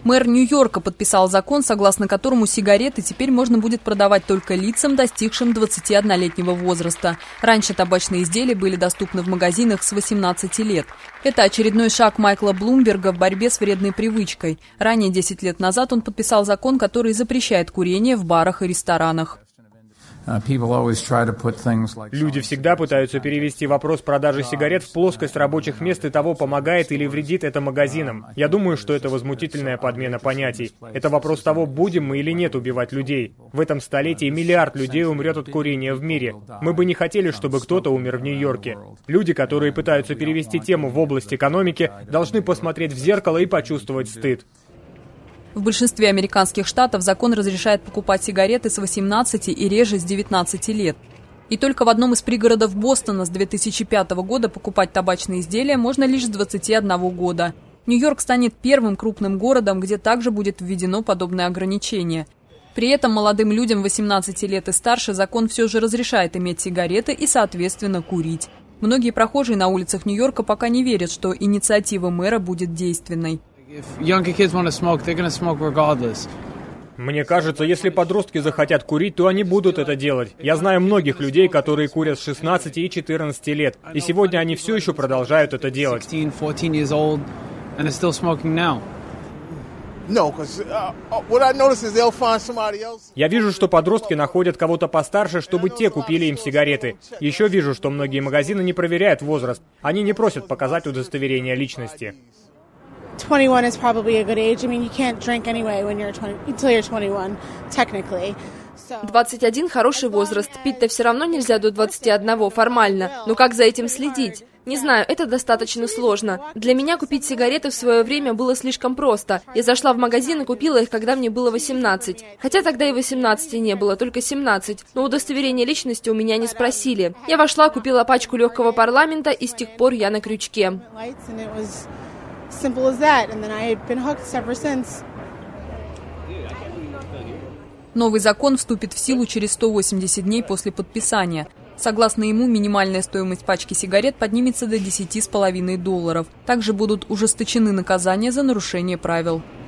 Мэр Нью-Йорка подписал закон, согласно которому сигареты теперь можно будет продавать только лицам, достигшим 21-летнего возраста. Раньше табачные изделия были доступны в магазинах с 18 лет. Это очередной шаг Майкла Блумберга в борьбе с вредной привычкой. Ранее, 10 лет назад, он подписал закон, который запрещает курение в барах и ресторанах. Люди всегда пытаются перевести вопрос продажи сигарет в плоскость рабочих мест и того, помогает или вредит это магазинам. Я думаю, что это возмутительная подмена понятий. Это вопрос того, будем мы или нет убивать людей. В этом столетии миллиард людей умрет от курения в мире. Мы бы не хотели, чтобы кто-то умер в Нью-Йорке. Люди, которые пытаются перевести тему в область экономики, должны посмотреть в зеркало и почувствовать стыд. В большинстве американских штатов закон разрешает покупать сигареты с 18 и реже с 19 лет. И только в одном из пригородов Бостона с 2005 года покупать табачные изделия можно лишь с 21 года. Нью-Йорк станет первым крупным городом, где также будет введено подобное ограничение. При этом молодым людям 18 лет и старше закон все же разрешает иметь сигареты и, соответственно, курить. Многие прохожие на улицах Нью-Йорка пока не верят, что инициатива мэра будет действенной. Мне кажется, если подростки захотят курить, то они будут это делать. Я знаю многих людей, которые курят с 16 и 14 лет, и сегодня они все еще продолжают это делать. Я вижу, что подростки находят кого-то постарше, чтобы те купили им сигареты. Еще вижу, что многие магазины не проверяют возраст. Они не просят показать удостоверение личности. 21 is probably a good age. I mean, you can't drink anyway when you're 20 until you're 21, technically. 21 – хороший возраст. Пить-то все равно нельзя до 21 формально. Но как за этим следить? Не знаю, это достаточно сложно. Для меня купить сигареты в свое время было слишком просто. Я зашла в магазин и купила их, когда мне было 18. Хотя тогда и 18 не было, только 17. Но удостоверение личности у меня не спросили. Я вошла, купила пачку легкого парламента, и с тех пор я на крючке. Simple as that, and then I've been hooked ever since. Новый закон вступит в силу через 180 дней после подписания. Согласно ему, минимальная стоимость пачки сигарет поднимется до $10,5. Также будут ужесточены наказания за нарушение правил.